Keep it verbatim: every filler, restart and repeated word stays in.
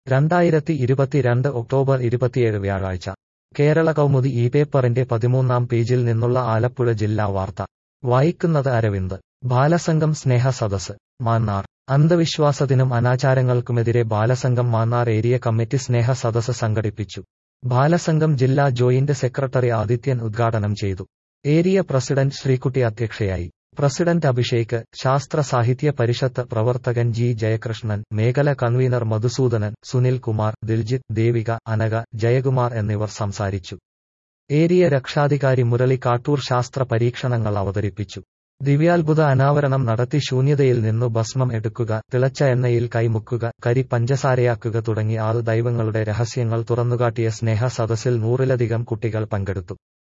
രണ്ടായിരത്തി ഇരുപത്തിരണ്ട് ഒക്ടോബർ ഇരുപത്തിയേഴ് വ്യാഴാഴ്ച കേരള കൗമുദി ഈ പേപ്പറിന്റെ പതിമൂന്നാം പേജിൽ നിന്നുള്ള ആലപ്പുഴ ജില്ലാ വാർത്ത വായിക്കുന്നത് അരവിന്ദ്. ബാലസംഘം സ്നേഹ സദസ് മാന്നാർ. അന്ധവിശ്വാസത്തിനും അനാചാരങ്ങൾക്കുമെതിരെ ബാലസംഘം മാന്നാർ ഏരിയ കമ്മിറ്റി സ്നേഹ സദസ് സംഘടിപ്പിച്ചു. ബാലസംഘം ജില്ലാ ജോയിന്റ് സെക്രട്ടറി ആദിത്യൻ ഉദ്ഘാടനം ചെയ്തു. ഏരിയ പ്രസിഡന്റ് ശ്രീകുട്ടി അധ്യക്ഷയായി. പ്രസിഡന്റ് അഭിഷേക്, ശാസ്ത്ര സാഹിത്യ പരിഷത്ത് പ്രവർത്തകൻ ജി ജയകൃഷ്ണൻ, മേഖല കൺവീനർ മധുസൂദനൻ, സുനിൽ കുമാർ, ദിൽജിത്ത്, ദേവിക, അനഘ, ജയകുമാർ എന്നിവർ സംസാരിച്ചു. ഏരിയ രക്ഷാധികാരി മുരളി കാട്ടൂർ ശാസ്ത്ര പരീക്ഷണങ്ങൾ അവതരിപ്പിച്ചു. ദിവ്യാത്ഭുത അനാവരണം നടത്തി ശൂന്യതയിൽ നിന്നു ഭസ്മം എടുക്കുക, തിളച്ച എണ്ണയിൽ കൈമുക്കുക, കരി പഞ്ചസാരയാക്കുക തുടങ്ങി ആറ് ദൈവങ്ങളുടെ രഹസ്യങ്ങൾ തുറന്നുകാട്ടിയ സ്നേഹ സദസ്സിൽ നൂറിലധികം കുട്ടികൾ പങ്കെടുത്തു.